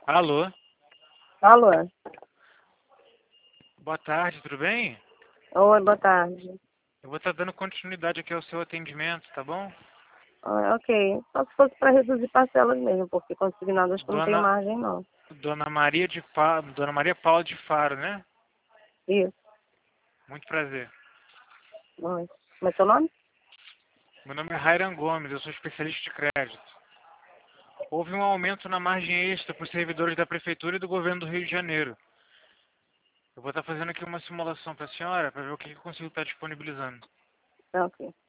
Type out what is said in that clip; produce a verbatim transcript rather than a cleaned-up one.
Alô, Alô? boa tarde, tudo bem? Oi, boa tarde. Eu vou estar dando continuidade aqui ao seu atendimento, tá bom? Ah, ok. Só se fosse para reduzir parcelas mesmo, porque consignado acho que eu não tenho Dona, margem, não. Dona Maria de Fa... Dona Maria Paula de Faro, né? Isso. Muito prazer. Oi. Como é seu nome? Meu nome é Rairan Gomes, eu sou especialista de crédito. Houve um aumento na margem extra para os servidores da Prefeitura e do Governo do Rio de Janeiro. Eu vou estar fazendo aqui uma simulação para a senhora, para ver o que eu consigo estar disponibilizando. Ah, ok.